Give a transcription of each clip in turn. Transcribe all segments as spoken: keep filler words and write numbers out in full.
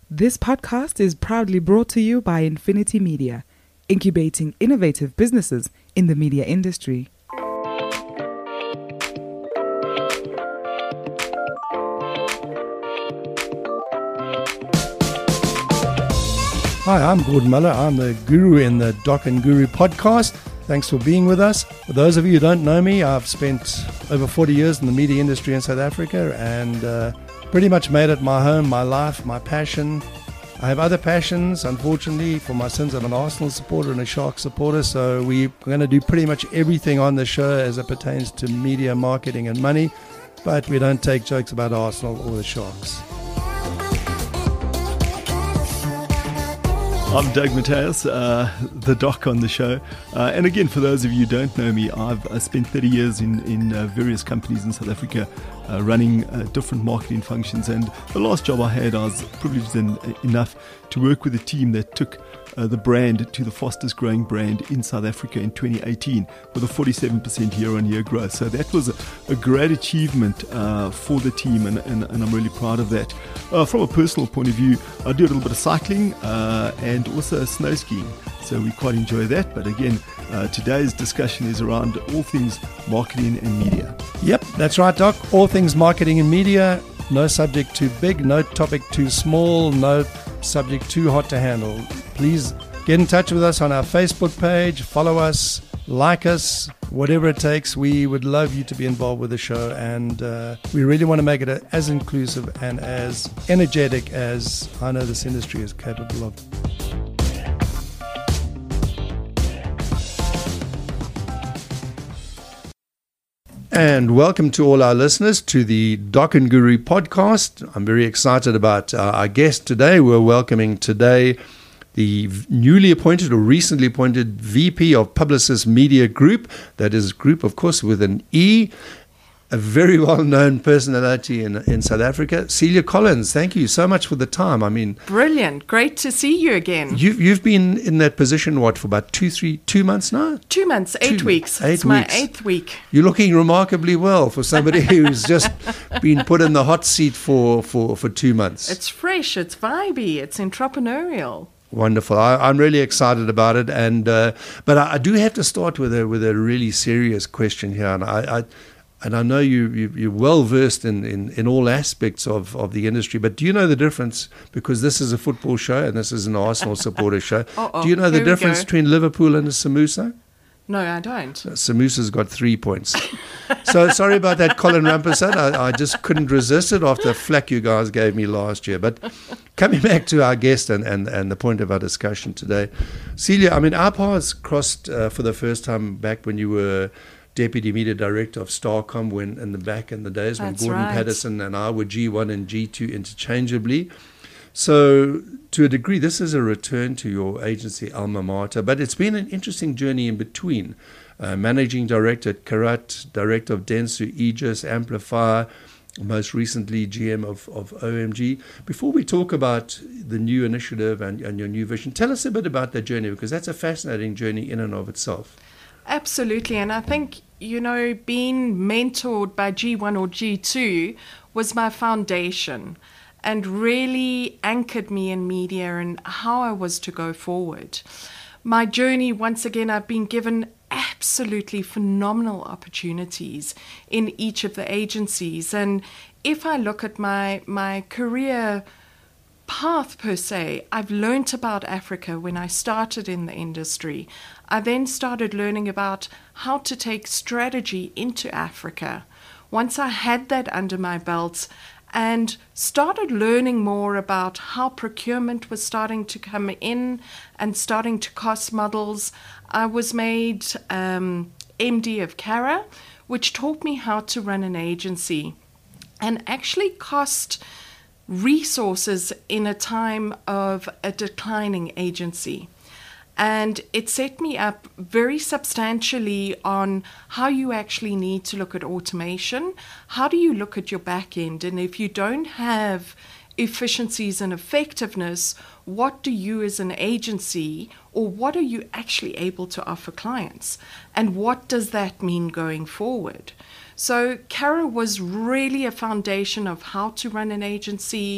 This podcast is proudly brought to you by Infinity Media, incubating innovative businesses in the media industry. Hi, I'm Gordon Muller. I'm the guru in the Doc and Guru podcast. Thanks for being with us. For those of you who don't know me, I've spent over forty years in the media industry in South Africa and uh, pretty much made it my home, my life, my passion. I have other passions, unfortunately. For my sins, I'm an Arsenal supporter and a Sharks supporter, so we're going to do pretty much everything on the show as it pertains to media, marketing and money, but we don't take jokes about Arsenal or the Sharks. I'm Doug Mateus, uh, the doc on the show. Uh, and again, for those of you who don't know me, I've uh, spent thirty years in, in uh, various companies in South Africa uh, running uh, different marketing functions. And the last job I had, I was privileged en- enough to work with a team that took uh, the brand to the fastest growing brand in South Africa in twenty eighteen with a forty-seven percent year-on-year growth. So that was a, a great achievement uh, for the team, and, and, and I'm really proud of that. Uh, from a personal point of view, I do a little bit of cycling uh, and also snow skiing, so we quite enjoy that. But again, uh, today's discussion is around all things marketing and media. Yep, that's right, Doc. All things marketing and media. No subject too big, no topic too small, no subject too hot to handle. Please get in touch with us on our Facebook page, follow us, like us, whatever it takes. We would love you to be involved with the show, and uh, we really want to make it as inclusive and as energetic as I know this industry is capable of. And welcome to all our listeners to the Doc and Guru podcast. I'm very excited about uh, our guest today. We're welcoming today the newly appointed or recently appointed V P of Publicis Media Group. That is group, of course, with an E. A very well-known personality in in South Africa, Celia Collins. Thank you so much for the time. I mean, brilliant, great to see you again. You've you've been in that position what for about two, three, two months now? Two months, eight two, weeks. Eight it's my weeks. eighth week. You're looking remarkably well for somebody who's just been put in the hot seat for for for two months. It's fresh, it's vibey, it's entrepreneurial. Wonderful. I, I'm really excited about it, and uh, but I, I do have to start with a with a really serious question here, and I. I And I know you, you, you're well versed in, in, in all aspects of, of the industry, but do you know the difference, because this is a football show and this is an Arsenal supporter show, Uh-oh, do you know the here we difference go. between Liverpool and a samosa? No, I don't. Samosa's got three points. So sorry about that, Colin Rampersad. I, I just couldn't resist it after the flack you guys gave me last year. But coming back to our guest and, and, and the point of our discussion today, Celia, I mean, our paths crossed uh, for the first time back when you were Deputy Media Director of Starcom, when in the back in the days when That's Gordon right. Patterson and I were G one and G two interchangeably. So to a degree, this is a return to your agency alma mater, but it's been an interesting journey in between. Uh, Managing Director at Karat, Director of Dentsu, Aegis, Amplifier, most recently G M of, of O M G. Before we talk about the new initiative and, and your new vision, tell us a bit about that journey, because that's a fascinating journey in and of itself. Absolutely, and I think, you know, being mentored by G one or G two was my foundation and really anchored me in media and how I was to go forward. My journey, once again, I've been given absolutely phenomenal opportunities in each of the agencies. And if I look at my, my career path per se, I've learnt about Africa when I started in the industry. I then started learning about how to take strategy into Africa. Once I had that under my belt and started learning more about how procurement was starting to come in and starting to cost models, I was made um, M D of Cara, which taught me how to run an agency and actually cost resources in a time of a declining agency. And it set me up very substantially on how you actually need to look at automation. How do you look at your back end? And if you don't have efficiencies and effectiveness, what do you as an agency, or what are you actually able to offer clients? And what does that mean going forward? So Cara was really a foundation of how to run an agency,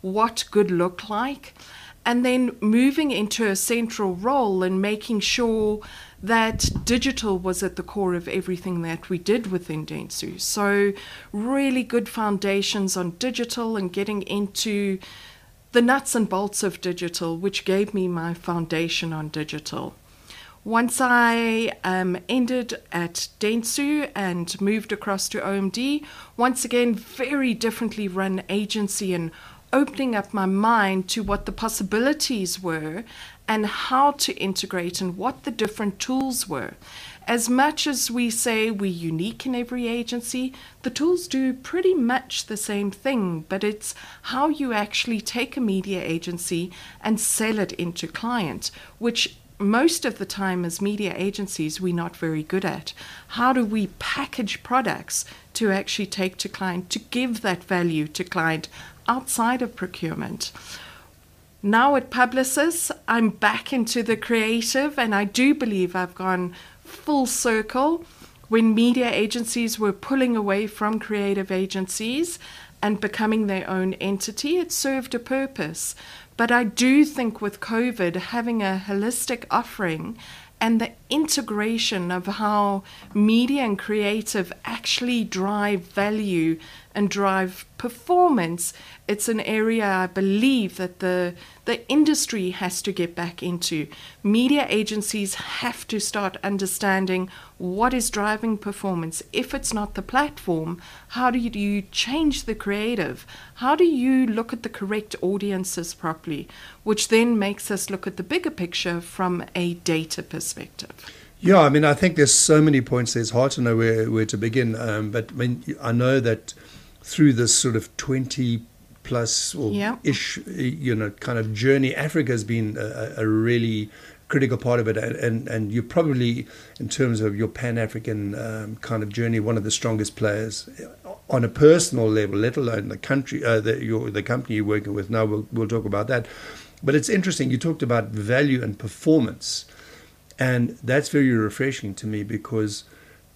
what good looked like, and then moving into a central role and making sure that digital was at the core of everything that we did within Dentsu. So really good foundations on digital and getting into the nuts and bolts of digital, which gave me my foundation on digital. Once I um, ended at Dentsu and moved across to O M D, once again, very differently run agency and opening up my mind to what the possibilities were and how to integrate and what the different tools were. As much as we say we're unique in every agency, the tools do pretty much the same thing, but it's how you actually take a media agency and sell it into clients, which most of the time as media agencies we're not very good at. How do we package products to actually take to client, to give that value to client outside of procurement? Now at Publicis, I'm back into the creative, and I do believe I've gone full circle. When media agencies were pulling away from creative agencies and becoming their own entity, it served a purpose. But I do think with COVID, having a holistic offering and the integration of how media and creative actually drive value and drive performance, it's an area I believe that the the industry has to get back into. Media agencies have to start understanding what is driving performance. If it's not the platform, how do you, do you change the creative? How do you look at the correct audiences properly? Which then makes us look at the bigger picture from a data perspective. Yeah, I mean, I think there's so many points there. It's hard to know where, where to begin. Um, but I mean, I know that through this sort of twenty plus or Yep. ish, you know, kind of journey, Africa has been a, a really critical part of it. And, and, and you're probably, in terms of your Pan-African um, kind of journey, one of the strongest players on a personal level, let alone the country, uh, the, your, the company you're working with. Now we'll, we'll talk about that. But it's interesting. You talked about value and performance. And that's very refreshing to me, because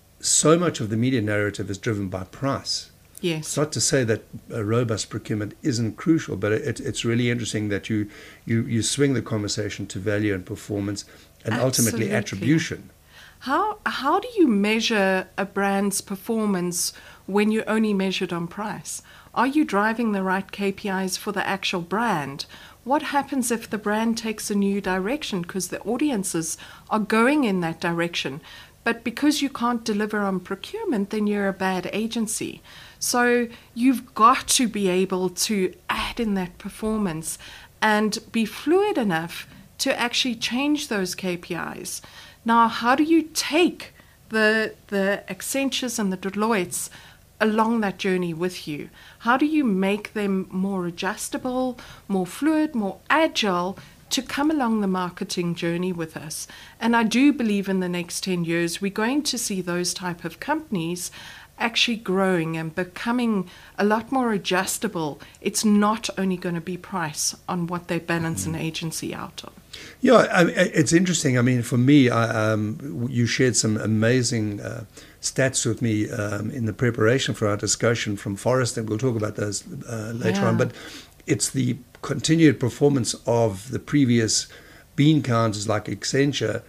so much of the media narrative is driven by price. Yes. It's not to say that a robust procurement isn't crucial, but it, it's really interesting that you, you, you swing the conversation to value and performance and ultimately Absolutely. attribution. How how do you measure a brand's performance when you're only measured on price? Are you driving the right K P Is for the actual brand? What happens if the brand takes a new direction because the audiences are going in that direction? But because you can't deliver on procurement, then you're a bad agency. So you've got to be able to add in that performance and be fluid enough to actually change those K P Is. Now, how do you take the the Accentures and the Deloittes along that journey with you? How do you make them more adjustable, more fluid, more agile to come along the marketing journey with us? And I do believe in the next ten years, we're going to see those type of companies actually growing and becoming a lot more adjustable. It's not only going to be price on what they balance an agency out on. Yeah, I, it's interesting. I mean, for me, I, um, you shared some amazing uh, stats with me um, in the preparation for our discussion from Forrester, and we'll talk about those uh, later Yeah. on. But it's the continued performance of the previous bean counters like Accenture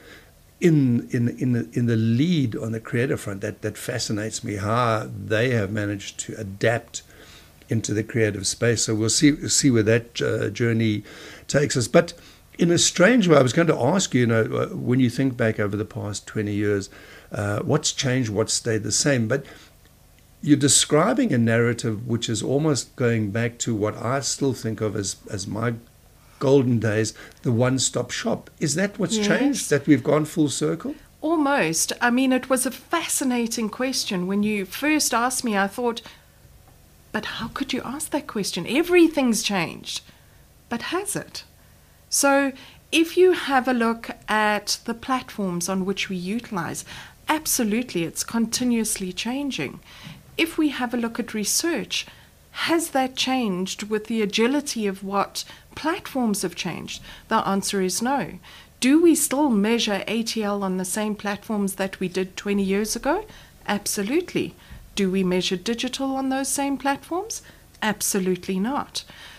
in in in the, in the lead on the creative front. That that fascinates me, how they have managed to adapt into the creative space. So we'll see see where that uh, journey takes us. But in a strange way, I was going to ask you, you know, uh, when you think back over the past twenty years, uh, what's changed, what's stayed the same? But you're describing a narrative which is almost going back to what I still think of as, as my golden days, the one-stop shop. Is that what's Yes. changed, that we've gone full circle? Almost. I mean, it was a fascinating question. When you first asked me, I thought, but how could you ask that question? Everything's changed. But has it? So if you have a look at the platforms on which we utilize, absolutely, it's continuously changing. If we have a look at research, has that changed with the agility of what platforms have changed? The answer is no. Do we still measure A T L on the same platforms that we did twenty years ago? Absolutely. Do we measure digital on those same platforms? Absolutely not.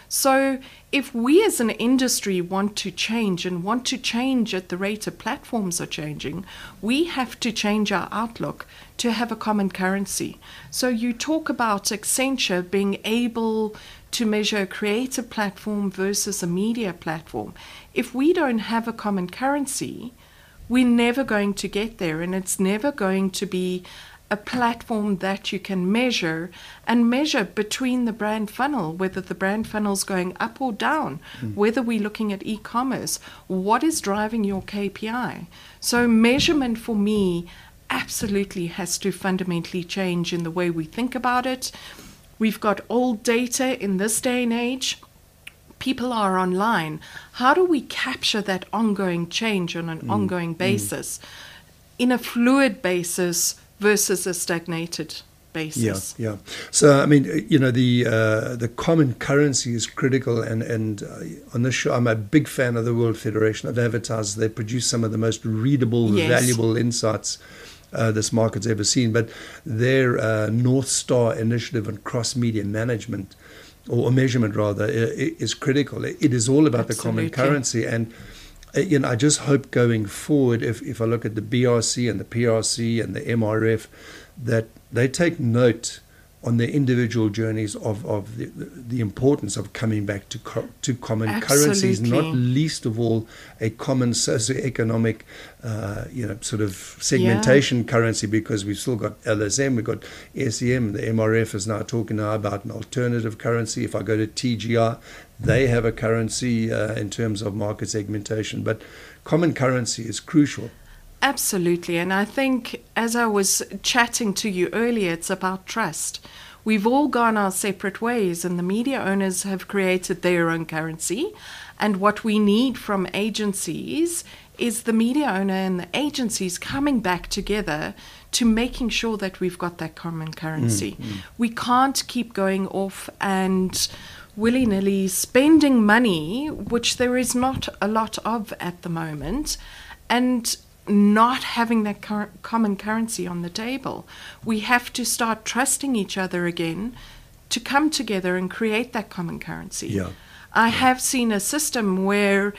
So if we as an industry want to change and want to change at the rate of platforms are changing, we have to change our outlook to have a common currency. So you talk about Accenture being able to measure a creative platform versus a media platform. If we don't have a common currency, we're never going to get there, and it's never going to be a platform that you can measure and measure between the brand funnel, whether the brand funnel's going up or down, mm. whether we're looking at e-commerce, what is driving your K P I. So measurement for me absolutely has to fundamentally change in the way we think about it. We've got old data in this day and age. People are online. How do we capture that ongoing change on an mm. ongoing basis mm. in a fluid basis versus a stagnated basis? Yeah, yeah. So, I mean, you know, the uh, the common currency is critical. And, and uh, on this show, I'm a big fan of the World Federation of Advertisers. They produce some of the most readable, yes. valuable insights uh, this market's ever seen. But their uh, North Star initiative on cross-media management, or measurement rather, is critical. It is all about Absolutely. the common currency. And you know, I just hope going forward, if, if I look at the B R C and the P R C and the M R F, that they take note on their individual journeys of, of the, the importance of coming back to co- to common Absolutely. currencies, not least of all a common socioeconomic, uh, you know, sort of segmentation yeah. currency, because we've still got L S M, we've got S E M, the M R F is now talking now about an alternative currency. If I go to T G R, they have a currency uh, in terms of market segmentation, but common currency is crucial. Absolutely. And I think, as I was chatting to you earlier, it's about trust. We've all gone our separate ways, and the media owners have created their own currency. And what we need from agencies is the media owner and the agencies coming back together to making sure that we've got that common currency. Mm, mm. We can't keep going off and willy-nilly spending money, which there is not a lot of at the moment, and not having that cur- common currency on the table. We have to start trusting each other again to come together and create that common currency. Yeah. I have seen a system where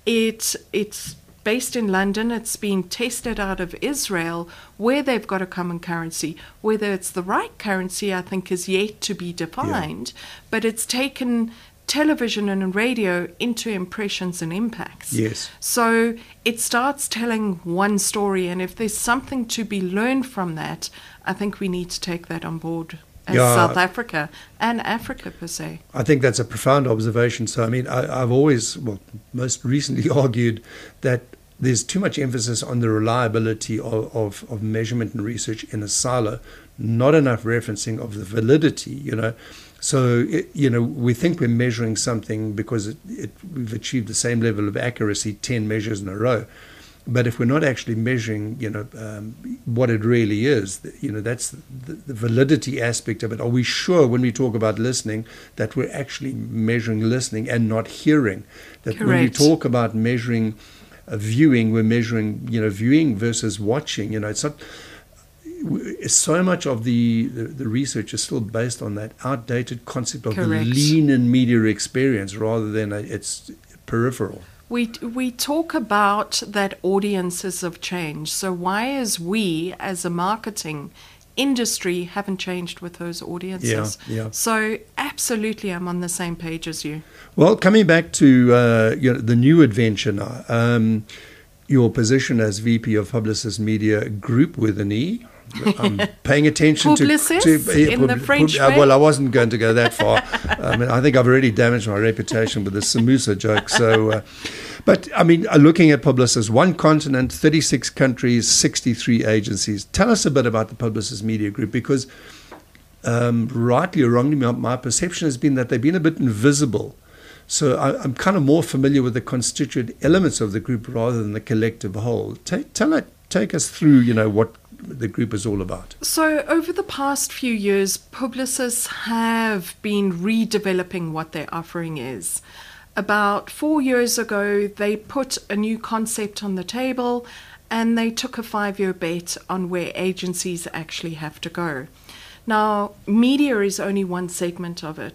it it's based in London, it's been tested out of Israel, where they've got a common currency. Whether it's the right currency, I think, is yet to be defined, yeah. but it's taken television and radio into impressions and impacts. Yes. So it starts telling one story, and if there's something to be learned from that, I think we need to take that on board as yeah. South Africa and Africa per se. I think that's a profound observation. So, I mean, I, I've always, well, most recently argued that there's too much emphasis on the reliability of, of, of measurement and research in a silo, not enough referencing of the validity, you know. So, it, you know, we think we're measuring something because it, it, we've achieved the same level of accuracy ten measures in a row. But if we're not actually measuring, you know, um, what it really is, you know, that's the, the validity aspect of it. Are we sure when we talk about listening that we're actually measuring listening and not hearing? That Correct. When we talk about measuring uh, viewing, we're measuring, you know, viewing versus watching. You know, it's not... So much of the, the, the research is still based on that outdated concept of Correct. the lean in media experience rather than a, it's peripheral. We we talk about that audiences of change. So why is we as a marketing industry haven't changed with those audiences? Yeah, yeah. So absolutely, I'm on the same page as you. Well, coming back to uh, you know, the new adventure now, um, your position as V P of Publicis Media Group with an E. I'm paying attention to, to in the French pub, uh, well, I wasn't going to go that far. I mean, I think I've already damaged my reputation with the Samosa joke. So, uh, but I mean, uh, looking at Publicis, one continent, thirty-six countries, sixty-three agencies. Tell us a bit about the Publicis Media Group, because um, rightly or wrongly, my, my perception has been that they've been a bit invisible. So I, I'm kind of more familiar with the constituent elements of the group rather than the collective whole. Take, tell it, take us through, you know, what the group is all about. So over the past few years, Publicis have been redeveloping what their offering is. About four years ago, they put a new concept on the table, and they took a five-year bet on where agencies actually have to go. Now, media is only one segment of it.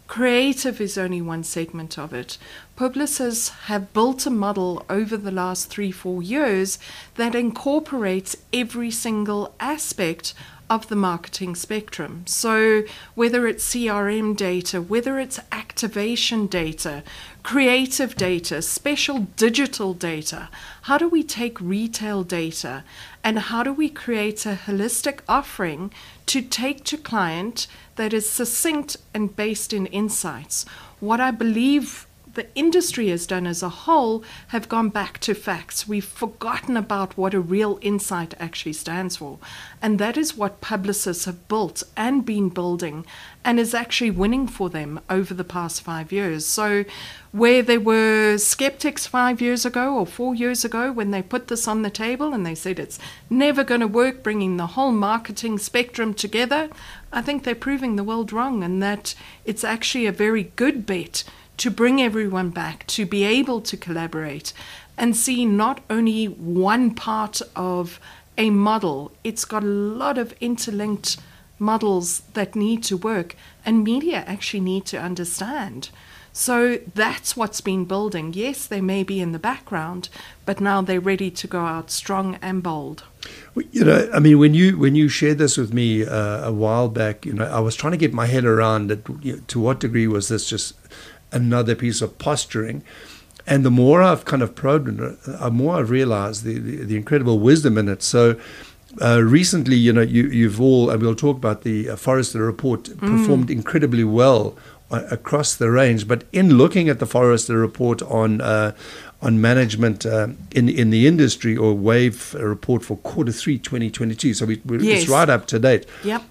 Creative is only one segment of it. Publicis have built a model over the last three, four years that incorporates every single aspect of the marketing spectrum. So whether it's C R M data, whether it's activation data, creative data, special digital data, how do we take retail data and how do we create a holistic offering to take to client that is succinct and based in insights? What I believe the industry has done as a whole have gone back to facts. We've forgotten about what a real insight actually stands for. And that is what Publicis have built and been building and is actually winning for them over the past five years. So where there were skeptics five years ago or four years ago when they put this on the table and they said it's never going to work bringing the whole marketing spectrum together, I think they're proving the world wrong, and that it's actually a very good bet to bring everyone back, to be able to collaborate and see not only one part of a model, it's got a lot of interlinked models that need to work and media actually need to understand. So that's what's been building. Yes, they may be in the background, but now they're ready to go out strong and bold. You know, I mean, when you when you shared this with me uh, a while back, you know, I was trying to get my head around it. You know, to what degree was this just another piece of posturing? And the more I've kind of probed it, the more I've realized the, the, the incredible wisdom in it. So uh, recently, you know, you, you've all, and we'll talk about the uh, Forrester report, mm. performed incredibly well uh, across the range. But in looking at the Forrester report on uh, on management uh, in in the industry, or WAVE report for quarter three twenty twenty-two, so we, we're, yes. it's right up to date. Yep.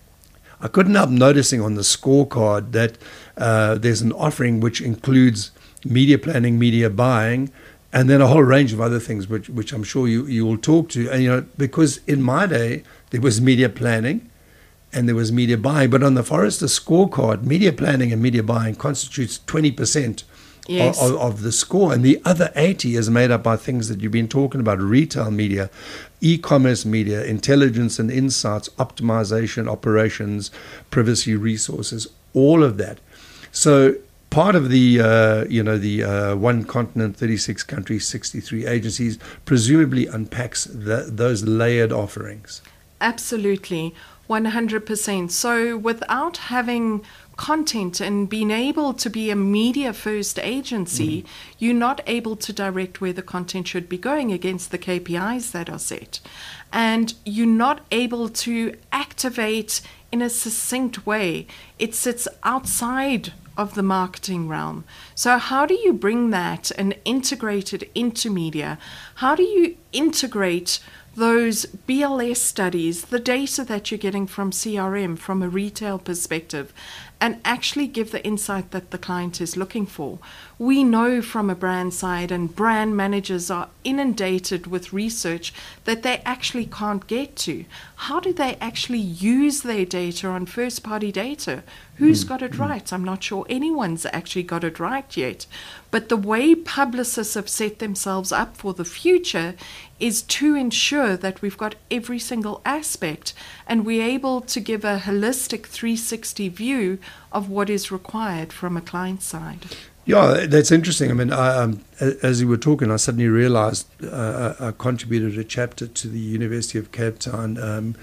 I couldn't help noticing on the scorecard that uh, there's an offering which includes media planning, media buying, and then a whole range of other things, which which I'm sure you, you will talk to. And, you know, because in my day, there was media planning and there was media buying. But on the Forrester scorecard, media planning and media buying constitutes twenty percent yes. of, of the score. And the other eighty is made up by things that you've been talking about: retail media, e-commerce media, intelligence and insights, optimization, operations, privacy, resources, all of that. So part of the, uh, you know, the uh, one continent, thirty-six countries, sixty-three agencies, presumably unpacks the, those layered offerings. Absolutely, one hundred percent. So without having content and being able to be a media-first agency, mm. you're not able to direct where the content should be going against the K P Is that are set. And you're not able to activate in a succinct way. It sits outside of the marketing realm. So how do you bring that and integrate it into media? How do you integrate those B L S studies, the data that you're getting from C R M from a retail perspective, and actually give the insight that the client is looking for? We know from a brand side, and brand managers are inundated with research that they actually can't get to. How do they actually use their data on first-party data? Who's mm. got it right? I'm not sure anyone's actually got it right yet. But the way Publicis have set themselves up for the future is to ensure that we've got every single aspect and we're able to give a holistic three sixty view of what is required from a client side. Yeah, that's interesting. I mean, I, um, as you were talking, I suddenly realized uh, I contributed a chapter to the University of Cape Town um,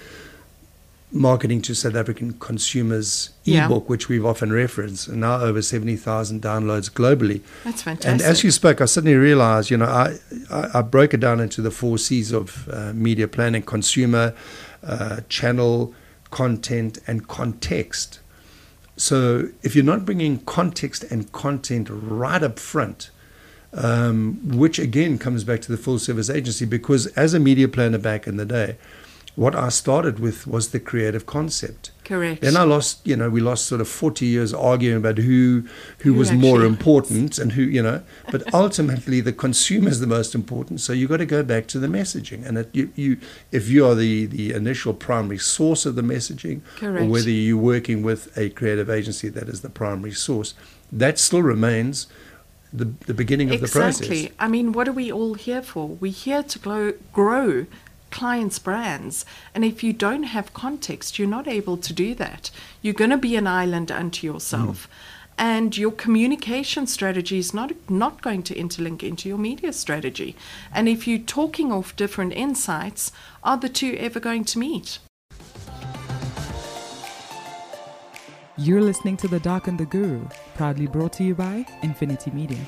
Marketing to South African Consumers yeah. ebook, which we've often referenced, and now over seventy thousand downloads globally. That's fantastic. And as you spoke, I suddenly realized, you know, I, I, I broke it down into the four C's of uh, media planning: consumer, uh, channel, content, and context. So if you're not bringing context and content right up front, um, which again comes back to the full service agency, because as a media planner back in the day, what I started with was the creative concept. Correct. Then I lost, you know, we lost sort of forty years arguing about who who, who was more important and who, you know, but ultimately the consumer is the most important. So you've got to go back to the messaging. And it, you, you, if you are the, the initial primary source of the messaging, Correct. or whether you're working with a creative agency that is the primary source, that still remains the, the beginning of exactly. the process. Exactly. I mean, what are we all here for? We're here to grow, grow clients' brands, and if you don't have context, you're not able to do that. You're going to be an island unto yourself. Mm. and your communication strategy is not, not going to interlink into your media strategy. And if you're talking off different insights, are the two ever going to meet? You're listening to The Doc and the Guru, proudly brought to you by Infinity Media.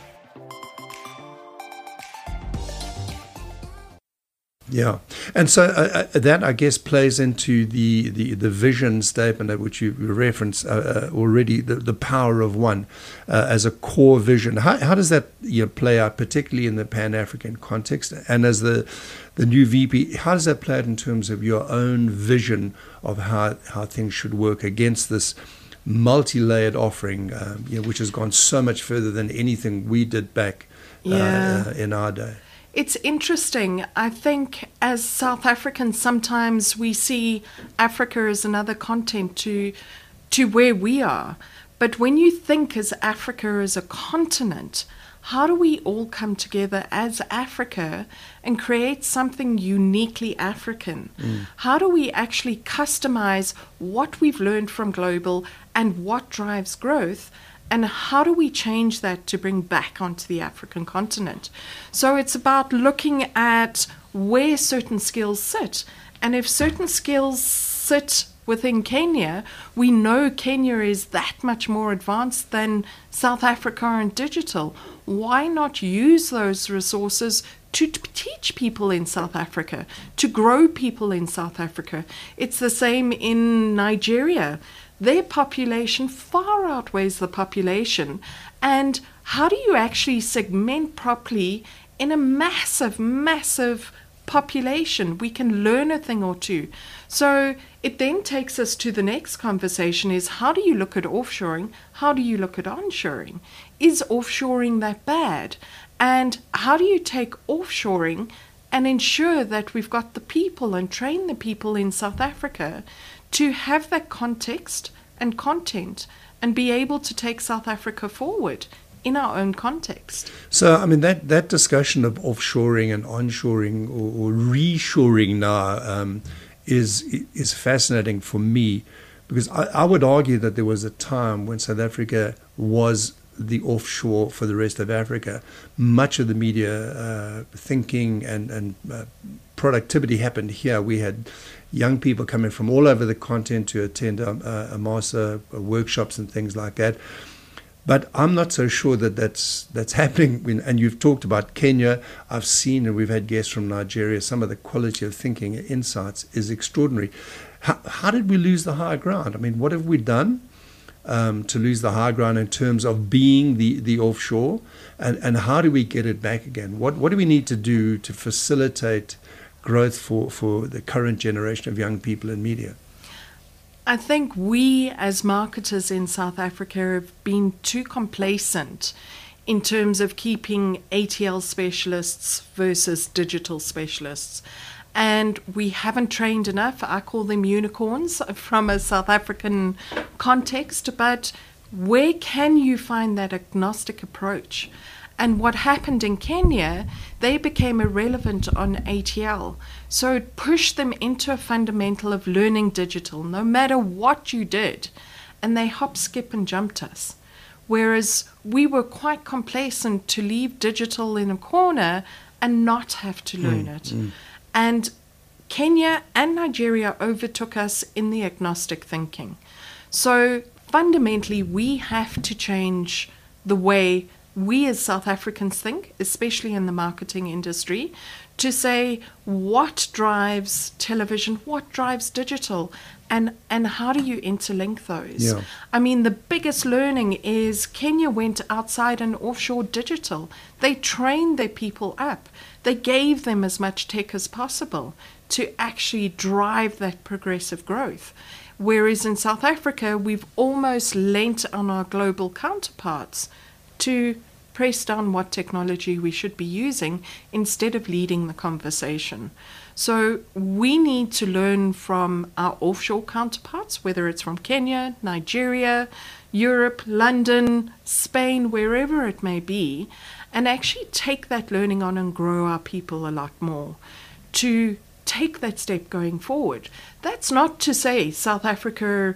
Yeah, and so uh, uh, that, I guess, plays into the, the, the vision statement which you referenced uh, uh, already, the, the power of one uh, as a core vision. How, how does that you know, play out, particularly in the Pan-African context? And as the the new V P, how does that play out in terms of your own vision of how, how things should work against this multi-layered offering, um, you know, which has gone so much further than anything we did back Yeah. uh, in our day? It's interesting. I think as South Africans, sometimes we see Africa as another continent to, to where we are. But when you think as Africa as a continent, how do we all come together as Africa and create something uniquely African? Mm. How do we actually customize what we've learned from global and what drives growth? And how do we change that to bring back onto the African continent? So it's about looking at where certain skills sit. And if certain skills sit within Kenya, we know Kenya is that much more advanced than South Africa in digital. Why not use those resources to t- teach people in South Africa, to grow people in South Africa? It's the same in Nigeria. Their population far outweighs the population. And how do you actually segment properly in a massive, massive population? We can learn a thing or two. So it then takes us to the next conversation is, how do you look at offshoring? How do you look at onshoring? Is offshoring that bad? And how do you take offshoring and ensure that we've got the people and train the people in South Africa to have that context and content and be able to take South Africa forward in our own context? So, I mean, that, that discussion of offshoring and onshoring or, or reshoring now um, is is fascinating for me, because I, I would argue that there was a time when South Africa was the offshore for the rest of Africa. Much of the media uh, thinking and, and uh, productivity happened here. We had young people coming from all over the continent to attend um, uh, Amasa uh, workshops and things like that. But I'm not so sure that that's, that's happening. When, and you've talked about Kenya. I've seen, and we've had guests from Nigeria, some of the quality of thinking and insights is extraordinary. How, how did we lose the high ground? I mean, what have we done um, to lose the high ground in terms of being the, the offshore? And, and how do we get it back again? What, what do we need to do to facilitate growth for, for the current generation of young people in media? I think we as marketers in South Africa have been too complacent in terms of keeping A T L specialists versus digital specialists. And we haven't trained enough. I call them unicorns from a South African context. But where can you find that agnostic approach? And what happened in Kenya, they became irrelevant on A T L. So it pushed them into a fundamental of learning digital, no matter what you did. And they hop, skip, and jumped us. Whereas we were quite complacent to leave digital in a corner and not have to learn mm, it. Mm. And Kenya and Nigeria overtook us in the agnostic thinking. So fundamentally, we have to change the way we as South Africans think, especially in the marketing industry, to say what drives television, what drives digital, and, and how do you interlink those? Yeah. I mean, the biggest learning is Kenya went outside and offshore digital. They trained their people up. They gave them as much tech as possible to actually drive that progressive growth. Whereas in South Africa, we've almost lent on our global counterparts to press down what technology we should be using instead of leading the conversation. So we need to learn from our offshore counterparts, whether it's from Kenya, Nigeria, Europe, London, Spain, wherever it may be, and actually take that learning on and grow our people a lot more to take that step going forward. That's not to say South Africa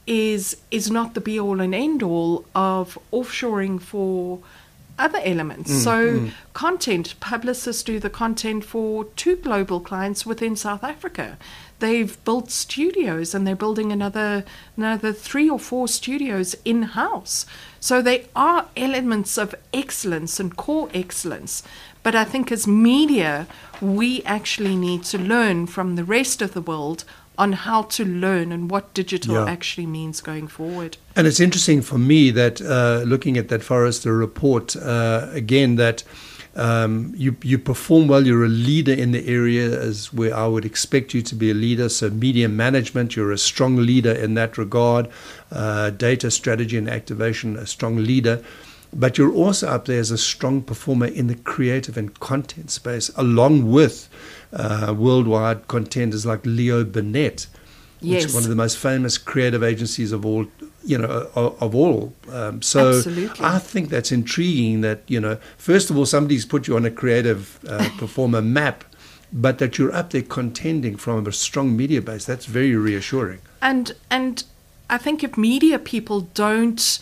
is is not the be all and end all of offshoring for other elements. Mm, so mm. content, publicists do the content for two global clients within South Africa. They've built studios, and they're building another another three or four studios in-house. So they are elements of excellence and core excellence. But I think as media, we actually need to learn from the rest of the world on how to learn and what digital Yeah. actually means going forward. And it's interesting for me that uh, looking at that Forrester report, uh, again, that um, you, you perform well, you're a leader in the area as where I would expect you to be a leader. So media management, you're a strong leader in that regard. Uh, data strategy and activation, a strong leader. But you're also up there as a strong performer in the creative and content space, along with uh, worldwide contenders like Leo Burnett, which Yes. is one of the most famous creative agencies of all, you know, of, of all. Um, so Absolutely. I think that's intriguing that, you know, first of all, somebody's put you on a creative uh, performer map, but that you're up there contending from a strong media base. That's very reassuring. And and I think if media people don't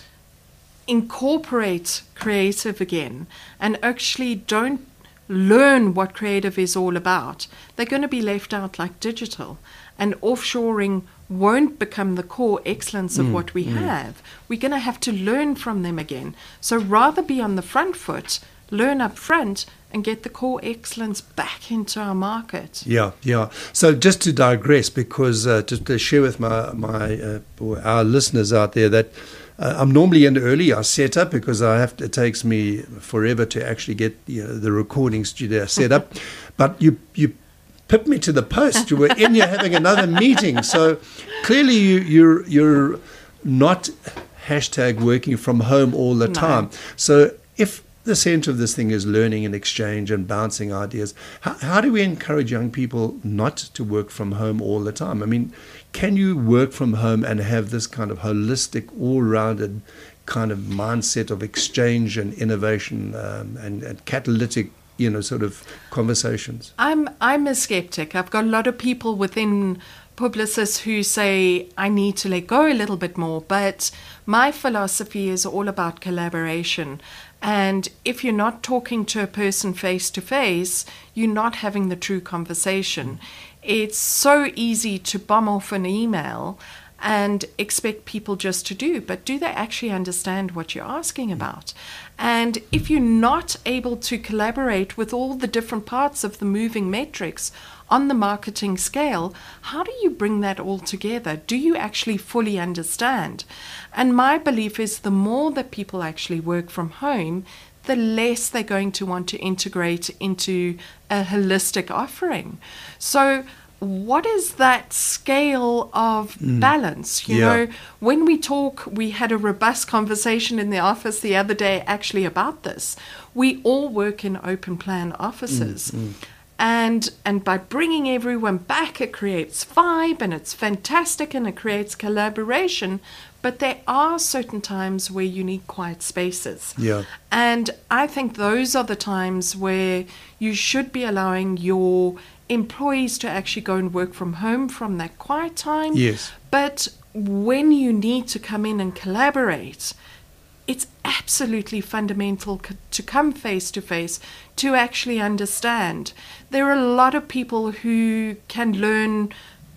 incorporate creative again and actually don't learn what creative is all about, they're going to be left out like digital. And offshoring won't become the core excellence of Mm, what we mm. have. We're going to have to learn from them again. So rather be on the front foot, learn up front, and get the core excellence back into our market. Yeah, yeah. So just to digress, because uh, to, to share with my my uh, or our listeners out there that uh, I'm normally in early. I set up because I have to, it takes me forever to actually get you know, the recording studio set up. But you you pipped me to the post. You were in here having another meeting. So clearly you you're you're not hashtag working from home all the No. time. So if the center of this thing is learning and exchange and bouncing ideas, how, how do we encourage young people not to work from home all the time? I mean, can you work from home and have this kind of holistic, all-rounded kind of mindset of exchange and innovation um, and, and catalytic, you know, sort of conversations? I'm I'm a skeptic. I've got a lot of people within Publicis who say I need to let go a little bit more, but my philosophy is all about collaboration. And if you're not talking to a person face to face, you're not having the true conversation. It's so easy to bomb off an email and expect people just to do, but do they actually understand what you're asking about? And if you're not able to collaborate with all the different parts of the moving metrics on the marketing scale, how do you bring that all together? Do you actually fully understand? And my belief is the more that people actually work from home, the less they're going to want to integrate into a holistic offering. So what is that scale of Mm. balance? You Yeah. know, when we talk, we had a robust conversation in the office the other day actually about this. We all work in open plan offices. Mm, mm. And and by bringing everyone back, it creates vibe and it's fantastic and it creates collaboration. But there are certain times where you need quiet spaces. Yeah. And I think those are the times where you should be allowing your employees to actually go and work from home from that quiet time. Yes. But when you need to come in and collaborate, it's absolutely fundamental c- to come face to face to actually understand. There are a lot of people who can learn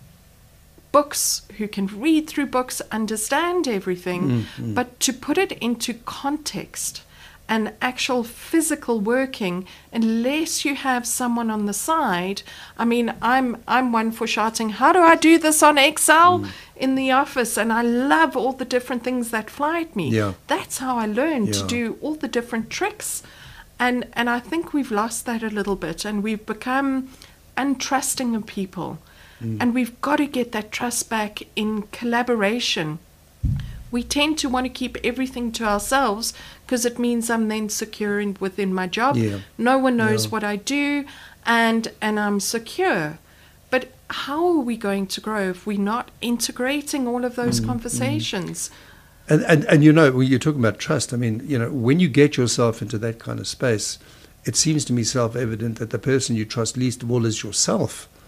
books, who can read through books, understand everything, Mm, mm. but to put it into context and actual physical working, unless you have someone on the side. I mean, I'm I'm one for shouting, how do I do this on Excel Mm. in the office? And I love all the different things that fly at me. Yeah. That's how I learned to Yeah. do all the different tricks. And and I think we've lost that a little bit, and we've become untrusting of people. Mm. And we've got to get that trust back in collaboration. We tend to want to keep everything to ourselves because it means I'm then secure in, within my job. Yeah. No one knows Yeah. what I do, and and I'm secure. But how are we going to grow if we're not integrating all of those Mm, conversations? And, and and you know, when you're talking about trust, I mean, you know, when you get yourself into that kind of space, it seems to me self-evident that the person you trust least of all is yourself.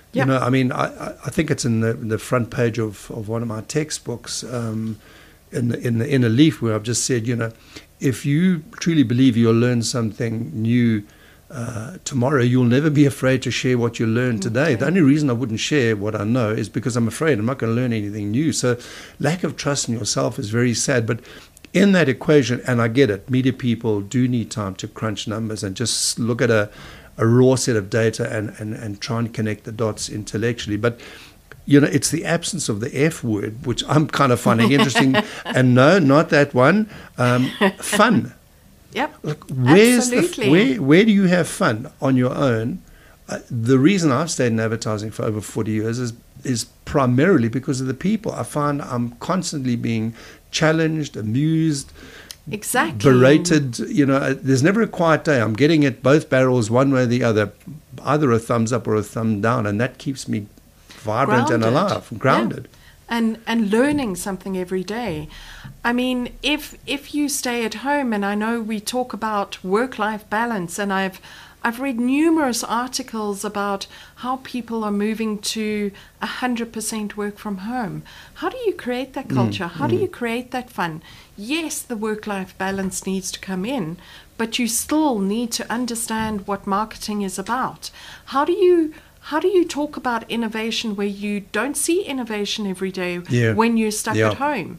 You Yep. know, I mean, I, I- I think it's in the, the front page of, of one of my textbooks, um, in the, in the inner leaf, where I've just said, you know, if you truly believe you'll learn something new uh, tomorrow, you'll never be afraid to share what you learned today. The only reason I wouldn't share what I know is because I'm afraid I'm not going to learn anything new. So lack of trust in yourself is very sad. But in that equation, and I get it, media people do need time to crunch numbers and just look at a, a raw set of data and, and, and try and connect the dots intellectually. But you know, it's the absence of the F word, which I'm kind of finding interesting. And no, not that one. Um, fun. Yep. Like, where's the, Absolutely. where, where do you have fun on your own? Uh, the reason I've stayed in advertising for over forty years is is primarily because of the people. I find I'm constantly being challenged, amused, Exactly. berated. You know, uh, there's never a quiet day. I'm getting at both barrels one way or the other, either a thumbs up or a thumb down, and that keeps me vibrant and Grounded. alive, grounded. Yeah. And and learning something every day. I mean, if if you stay at home, and I know we talk about work-life balance, and I've I've read numerous articles about how people are moving to one hundred percent work from home. How do you create that culture? How do you create that fun? Yes, the work-life balance needs to come in, but you still need to understand what marketing is about. How do you How do you talk about innovation where you don't see innovation every day Yeah. when you're stuck Yeah. at home?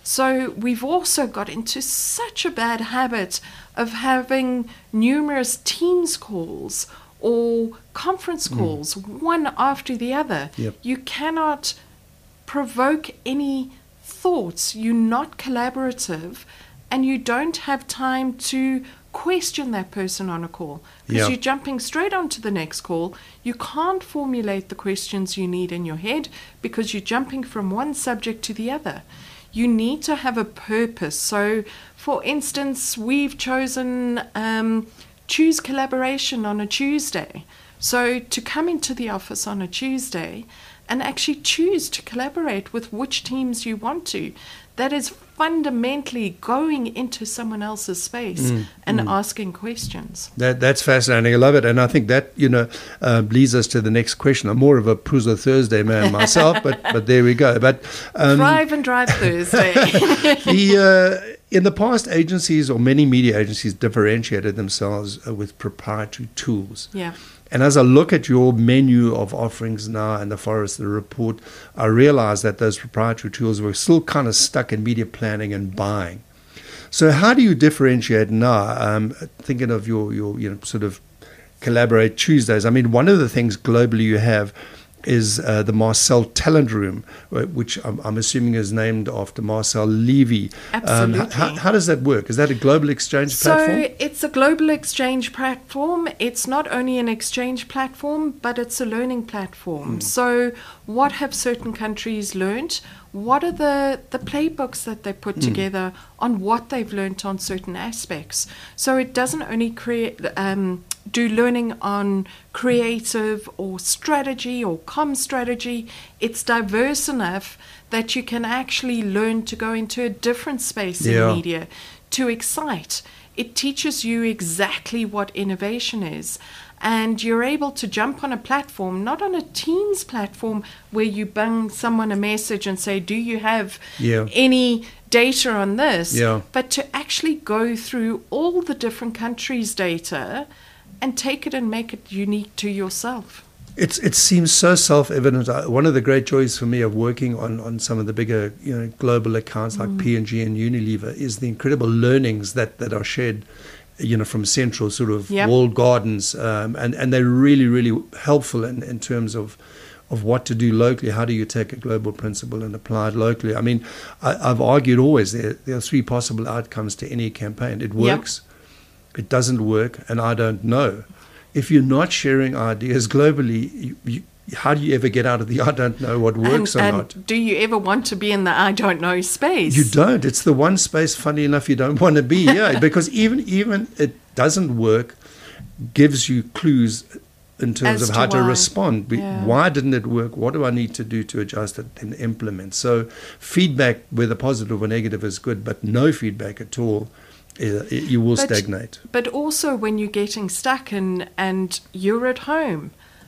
So we've also got into such a bad habit of having numerous Teams calls or conference calls, one after the other. Yep. You cannot provoke any thoughts. You're not collaborative, and you don't have time to question that person on a call because Yeah. you're jumping straight onto the next call. You can't formulate the questions you need in your head because you're jumping from one subject to the other. You need to have a purpose. So, for instance, we've chosen um, choose collaboration on a Tuesday. So, to come into the office on a Tuesday and actually choose to collaborate with which teams you want to. That is fundamentally going into someone else's space and asking questions. That, that's fascinating. I love it. And I think that, you know, uh, leads us to the next question. I'm more of a Prusa Thursday man myself, but but there we go. But um, Thrive and Drive Thursday. the, uh, in the past, agencies or many media agencies differentiated themselves uh, with proprietary tools. Yeah. And as I look at your menu of offerings now and the Forrester report, I realize that those proprietary tools were still kind of stuck in media planning and buying. So how do you differentiate now? Um, thinking of your, your you know, sort of Collaborate Tuesdays. I mean, one of the things globally you have is uh, the Marcel Talent Room, which I'm, I'm assuming is named after Marcel Levy. Absolutely. Um, how, how does that work? Is that a global exchange So platform? it's a global exchange platform. It's not only an exchange platform, but it's a learning platform. So what have certain countries learned? What are the, the playbooks that they put together on what they've learned on certain aspects? So it doesn't only create um, do learning on creative or strategy or comm strategy. It's diverse enough that you can actually learn to go into a different space Yeah. in media to excite. It teaches you exactly what innovation is. And you're able to jump on a platform, not on a Teams platform where you bang someone a message and say, do you have Yeah. any data on this? Yeah. But to actually go through all the different countries' data and take it and make it unique to yourself. It's, it seems so self-evident. Uh, One of the great joys for me of working on, on some of the bigger, you know, global accounts like P and G and Unilever is the incredible learnings that, that are shared, you know, from central sort of Yep. walled gardens, um, and and they're really really helpful in, in terms of of what to do locally. How do you take a global principle and apply it locally? I mean, I, I've argued always there there are three possible outcomes to any campaign. It works, it doesn't work, and I don't know. If you're not sharing ideas globally, you, you, how do you ever get out of the I don't know what works and, or and not? do you ever want to be in the I don't know space? You don't. It's the one space, funny enough, you don't want to be. Yeah, because even even it doesn't work, gives you clues in terms As of to how to why. respond. Be- Yeah. Why didn't it work? What do I need to do to adjust it and implement? So feedback, whether positive or negative, is good, but no feedback at all, uh, you will But- stagnate. But also when you're getting stuck and, and you're at home,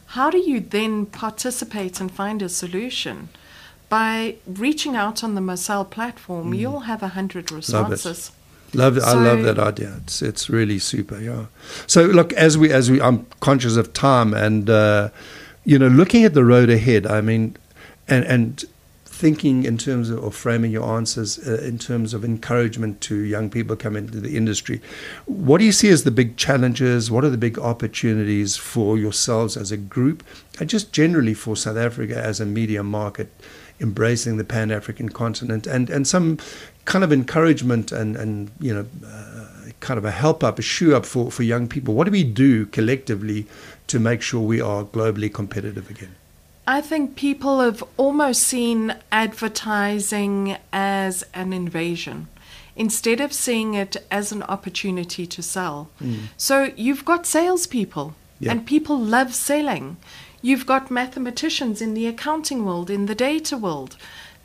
How do you then participate and find a solution? By reaching out on the Moselle platform, mm. you'll have a hundred responses. Love it. Love, so, I love that idea. It's it's really super. Yeah. So look, as we as we, I'm conscious of time, and uh, you know, looking at the road ahead. I mean, and and thinking in terms of or framing your answers uh, in terms of encouragement to young people coming into the industry. What do you see as the big challenges? What are the big opportunities for yourselves as a group, and just generally for South Africa as a media market, embracing the Pan-African continent, and, and some kind of encouragement and, and you know, uh, kind of a help up, a shoe up for, for young people? What do we do collectively to make sure we are globally competitive again? I think people have almost seen advertising as an invasion instead of seeing it as an opportunity to sell. Mm. So you've got salespeople, yeah. and people love selling. You've got mathematicians in the accounting world, in the data world.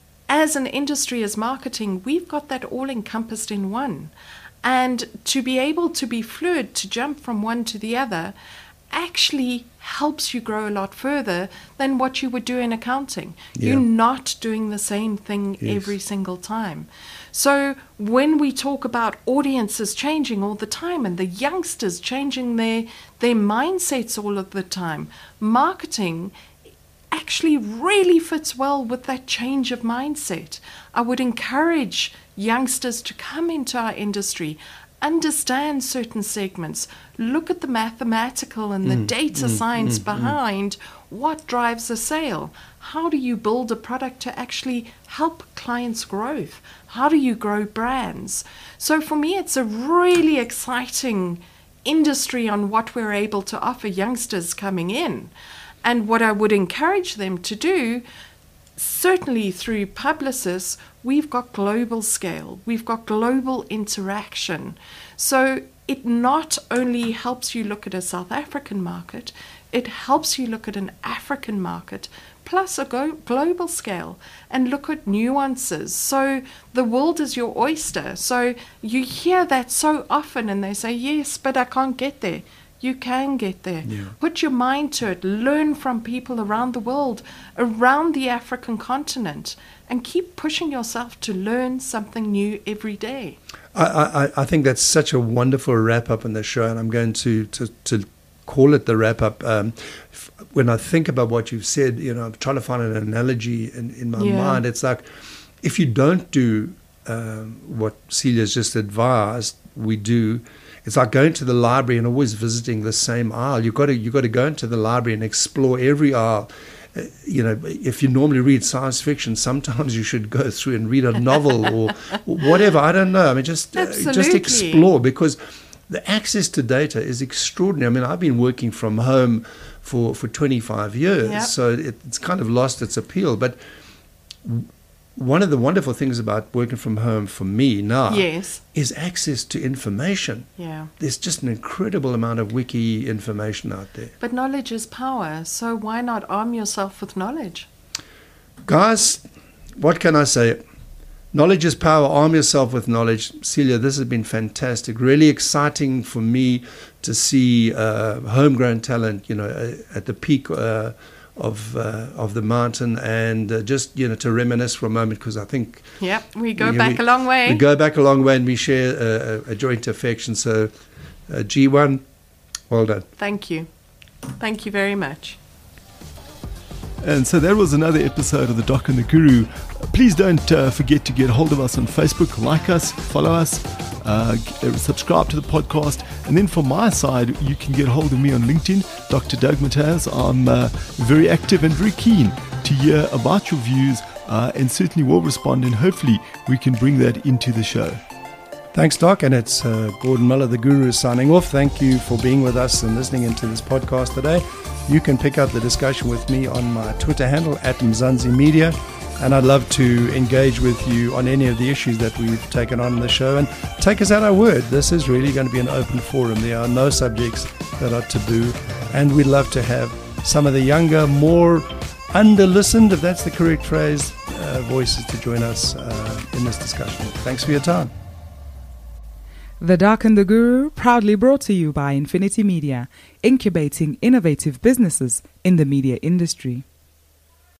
As an industry, as marketing, we've got that all encompassed in one. And to be able to be fluid, to jump from one to the other, actually helps you grow a lot further than what you would do in accounting. Yeah. You're not doing the same thing yes. every single time. So when we talk about audiences changing all the time and the youngsters changing their, their mindsets all of the time, marketing actually really fits well with that change of mindset. I would encourage youngsters to come into our industry, understand certain segments, look at the mathematical and the mm, data mm, science mm, behind mm. what drives a sale. How do you build a product to actually help clients' growth? How do you grow brands? So for me, it's a really exciting industry on what we're able to offer youngsters coming in. And what I would encourage them to do, certainly through Publicis, we've got global scale, we've got global interaction. So it not only helps you look at a South African market, it helps you look at an African market, plus a go- global scale, and look at nuances. So the world is your oyster. So you hear that so often, and they say, yes, but I can't get there. You can get there. Yeah. Put your mind to it. Learn from people around the world, around the African continent, and keep pushing yourself to learn something new every day. I, I, I think that's such a wonderful wrap-up in the show, and I'm going to, to, to call it the wrap-up. Um, f- when I think about what you've said, you know, I'm trying to find an analogy in, in my yeah. mind. It's like, if you don't do um, what Celia's just advised, we do. It's like going to the library and always visiting the same aisle. You've got to you've got to go into the library and explore every aisle. Uh, you know, if you normally read science fiction, sometimes you should go through and read a novel or whatever. I don't know. I mean, just uh, just explore, because the access to data is extraordinary. I mean, I've been working from home for, for twenty-five years, yep. so it, it's kind of lost its appeal. But one of the wonderful things about working from home for me now yes. is access to information. Yeah. There's just an incredible amount of wiki information out there. But knowledge is power, so why not arm yourself with knowledge? Guys, what can I say? Knowledge is power. Arm yourself with knowledge. Celia, this has been fantastic. Really exciting for me to see uh, homegrown talent, you know, at the peak uh, of uh, of the mountain, and uh, just, you know, to reminisce for a moment, because I think yep we go we, back we, a long way. We go back a long way, and we share a, a joint affection. So, uh, G one, well done. Thank you, thank you very much. And so that was another episode of The Doc and the Guru. Please don't uh, forget to get hold of us on Facebook, like us, follow us, uh, g- subscribe to the podcast. And then from my side, you can get hold of me on LinkedIn, Doctor Doug Mataz. I'm uh, very active and very keen to hear about your views, uh, and certainly will respond, and hopefully we can bring that into the show. Thanks, Doc. And it's uh, Gordon Miller, the Guru, signing off. Thank you for being with us and listening into this podcast today. You can pick up the discussion with me on my Twitter handle, at Mzansi Media. And I'd love to engage with you on any of the issues that we've taken on in the show. And take us at our word. This is really going to be an open forum. There are no subjects that are taboo. And we'd love to have some of the younger, more under-listened, if that's the correct phrase, uh, voices to join us uh, in this discussion. Thanks for your time. The Doc and the Guru, proudly brought to you by Infinity Media, incubating innovative businesses in the media industry.